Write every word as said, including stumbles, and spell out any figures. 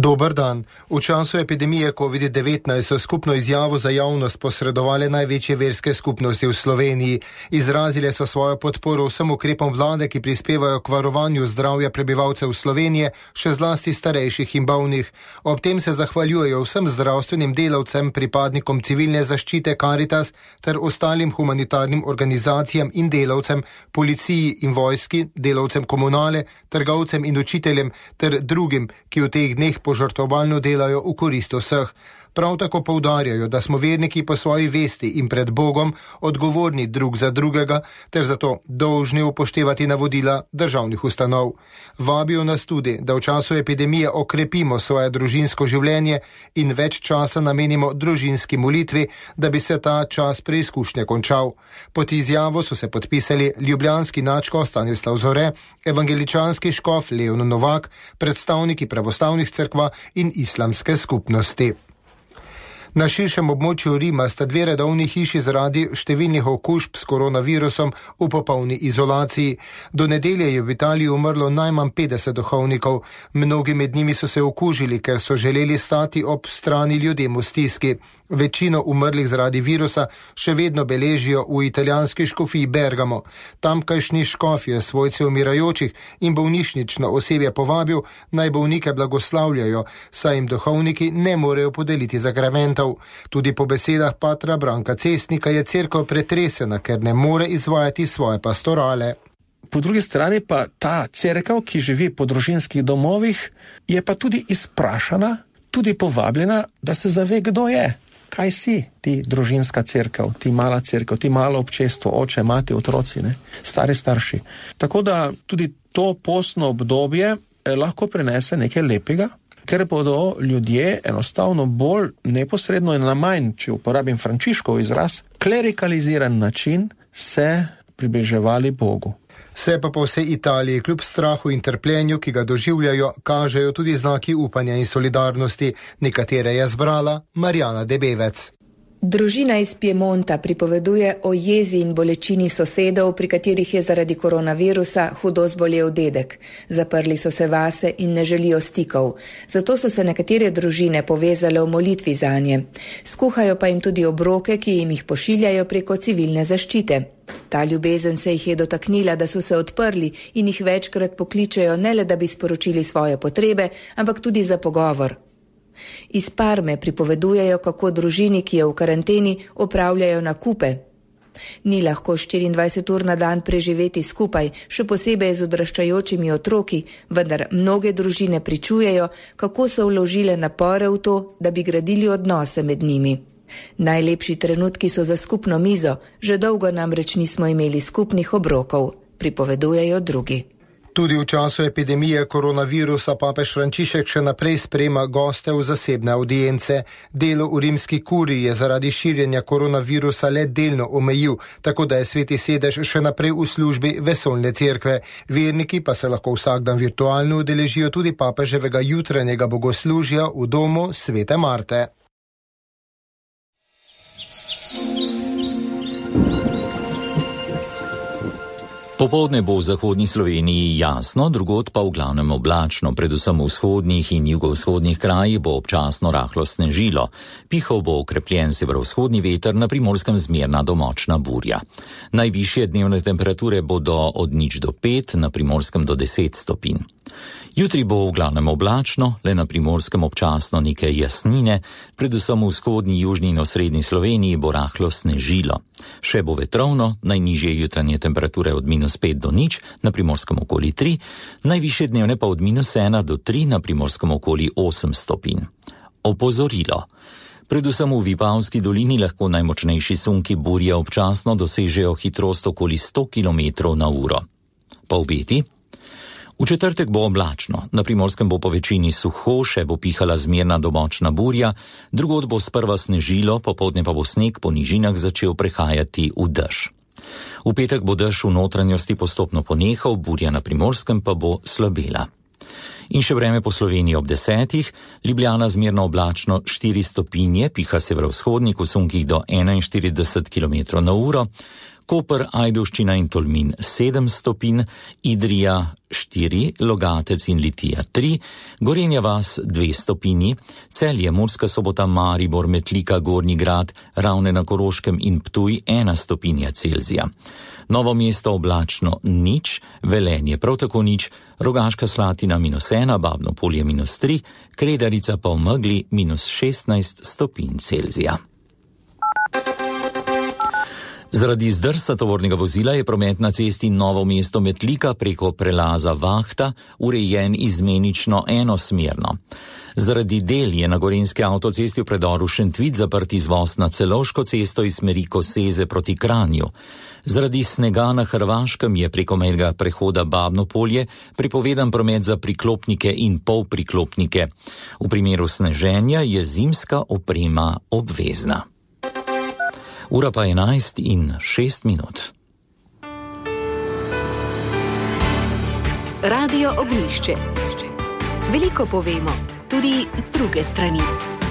Dober dan. V času epidemije covid devetnajst so skupno izjavo za javnost posredovale največje verske skupnosti v Sloveniji. Izrazile so svojo podporo vsem ukrepom vlade, ki prispevajo k varovanju zdravja prebivalcev Slovenije, še zlasti starejših in bolnih. Ob tem se zahvaljujejo vsem zdravstvenim delavcem, pripadnikom civilne zaščite Karitas ter ostalim humanitarnim organizacijam in delavcem, policiji in vojski, delavcem komunale, trgovcem in učiteljem ter drugim, ki v teh dneh požrtvovalno delajo v korist vseh. Prav tako poudarjajo, da smo verniki po svoji vesti in pred Bogom odgovorni drug za drugega ter zato dolžni upoštevati navodila državnih ustanov. Vabijo nas tudi, da v času epidemije okrepimo svoje družinsko življenje in več časa namenimo družinski molitvi, da bi se ta čas preizkušnje končal. Pod izjavo so se podpisali ljubljanski nadškof Stanislav Zore, evangeličanski škof Leon Novak, predstavniki pravoslavnih cerkva in islamske skupnosti. Na širšem območju Rima sta dve redovni hiši zaradi številnih okužb s koronavirusom v popolni izolaciji. Do nedelje je v Italiji umrlo najmanj petdeset duhovnikov. Mnogi med njimi so se okužili, ker so želeli stati ob strani ljudem v stiski. Večino umrlih zaradi virusa še vedno beležijo v italijanski škofiji Bergamo. Tamkajšnji škof je svojce umirajočih in bolnišnično osebje povabil, naj bolnike blagoslavljajo, saj jim duhovniki ne morejo podeliti zakramentov. Tudi po besedah patra Branka Cestnika je cerkev pretresena, ker ne more izvajati svoje pastorale. Po drugi strani pa ta cerkev, ki živi po družinskih domovih, je pa tudi izprašana, tudi povabljena, da se zave, kdo je. Kaj si ti družinska cerkev, ti mala cerkev, ti malo občestvo, oče, mati, otroci, ne? Stari starši. Tako da tudi to postno obdobje eh, lahko prinese nekaj lepega, ker bodo ljudje enostavno bolj neposredno in na manj, če uporabim Frančiškov izraz, klerikaliziran način se približevali Bogu. Se pa po vsej Italiji, kljub strahu in trpljenju, ki ga doživljajo, kažejo tudi znaki upanja in solidarnosti. Nekatere je zbrala Marjana Debevec. Družina iz Piemonta pripoveduje o jezi in bolečini sosedov, pri katerih je zaradi koronavirusa hudo zbolel dedek. Zaprli so se vase in ne želijo stikov. Zato so se nekatere družine povezale v molitvi zanje. Skuhajo pa jim tudi obroke, ki jim jih pošiljajo preko civilne zaščite. Ta ljubezen se jih je dotaknila, da so se odprli in jih večkrat pokličejo ne le, da bi sporočili svoje potrebe, ampak tudi za pogovor. Iz Parme pripovedujejo, kako družini, ki je v karanteni, opravljajo nakupe. Ni lahko štiriindvajset ur na dan preživeti skupaj, še posebej z odraščajočimi otroki, vendar mnoge družine pričujejo, kako so vložile napore v to, da bi gradili odnose med njimi. Najlepši trenutki so za skupno mizo, že dolgo namreč nismo imeli skupnih obrokov, pripovedujejo drugi. Tudi v času epidemije koronavirusa papež Frančišek še naprej sprejema goste v zasebne audience. Delo v rimski kuriji je zaradi širjenja koronavirusa le delno omejil, tako da je sveti sedež še naprej v službi vesoljne cerkve. Verniki pa se lahko vsak dan virtualno udeležijo tudi papeževega jutranjega bogoslužja v domu svete Marte. Popoldne bo v zahodni Sloveniji jasno, drugod pa v glavnem oblačno, predvsem v vzhodnih in jugovzhodnih krajih bo občasno rahlo snežilo. Pihal bo okrepljen severovzhodni veter, na Primorskem zmerna do močna burja. Najvišje dnevne temperature bodo od nič do pet, na Primorskem do deset stopinj. Jutri bo v glavnem oblačno, le na Primorskem občasno nekaj jasnine, predvsem v vzhodni, južni in osrednji Sloveniji bo rahlo snežilo. Še bo vetrovno, najnižje jutranje temperature od minus pet do nič, na Primorskem okoli tri, najvišje dnevne pa od minus ena do tri, na Primorskem okoli osem stopinj. Opozorilo. Predvsem v Vipavski dolini lahko najmočnejši sunki burje občasno dosežejo hitrost okoli sto kilometrov na uro. Pa obeti? V četrtek bo oblačno, na Primorskem bo po večini suho, še bo pihala zmerna do močna burja, drugod bo sprva snežilo, popoldne pa bo sneg po nižinah začel prehajati v dež. V petek bo dež v notranjosti postopno ponehal, burja na Primorskem pa bo slabela. In še vreme po Sloveniji ob desetih, Ljubljana zmerno oblačno štiri stopinje, piha severovzhodnik v sunkih do enainštirideset kilometrov na uro, Koper, Ajdovščina in Tolmin sedem stopinj, Idrija štiri, Logatec in Litija tri, Gorenja vas dve stopinji, Celje, Murska Sobota, Maribor, Metlika, Gornji Grad, Ravne na Koroškem in Ptuj ena stopinja Celzija. Novo mesto oblačno nič, Velenje prav tako nič, Rogaška Slatina minus ena, Babno Polje minus tri, Kredarica pa v megli minus šestnajst stopinj Celzija. Zaradi zdrsa tovornega vozila je promet na cesti Novo mesto Metlika preko prelaza Vahta urejen izmenično enosmerno. Zaradi del je na gorenjski avtocesti v predoru Šentvid zaprt izvoz na Celovško cesto iz smeri Koseze proti Kranju. Zaradi snega na Hrvaškem je preko mejnega prehoda Babno Polje prepovedan promet za priklopnike in polpriklopnike. V primeru sneženja je zimska oprema obvezna. Ura pa enajst in šest minut. Radio Oglišče. Veliko povemo, tudi z druge strani.